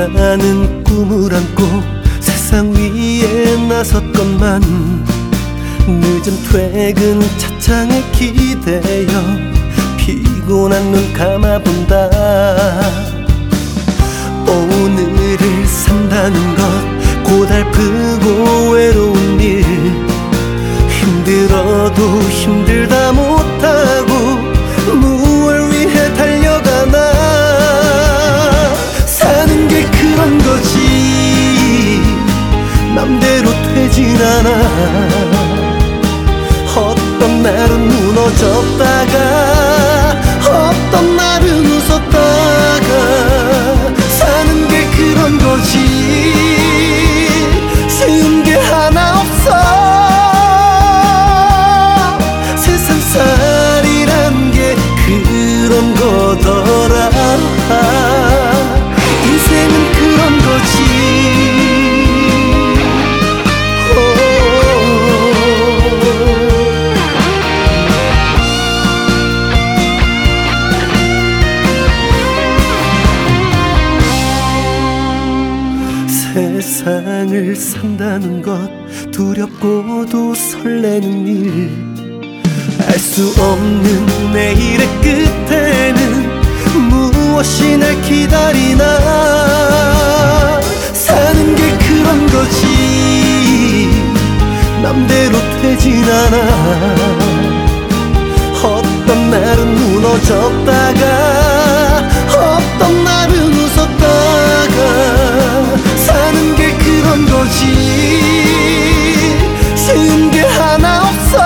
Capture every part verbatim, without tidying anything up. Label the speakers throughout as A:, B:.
A: 나는 꿈을 안고 세상 위에 나섰건만 늦은 퇴근 차창에 기대어 피곤한 눈 감아본다. 오늘을 산다는 것 고달프고 외로운 일, 힘들어도 힘들다 못하고 무얼 위해 달려가나. 사는 게 그런 거지 맘대로 되진 않아. 어떤 날은 무너졌다가 어떤 날은 웃었다가 사는 게 그런 거지 쉬운 게 하나 없어. 세상살이란 게 그런 거더라. 인생은 그런 거지. 세상을 산다는 것 두렵고도 설레는 일, 알 수 없는 내일의 끝에는 무엇이 날 기다리나. 사는 게 그런 거지 맘대로 되진 않아. 어떤 날은 무너졌다가 어떤 날은 웃었다가 사는 게 그런 거지 쉬운 게 하나 없어.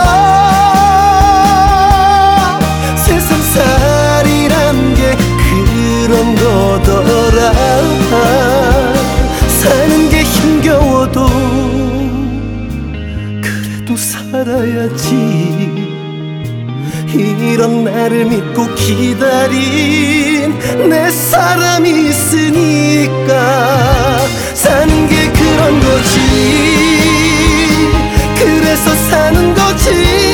A: 세상살이란 게 그런 거더라. 사는 게 힘겨워도 그래도 살아야지. 이런 나를 믿고 기다린 내 사람이 있으니까 사는 게 그런 거지. 그래서 사는 거지.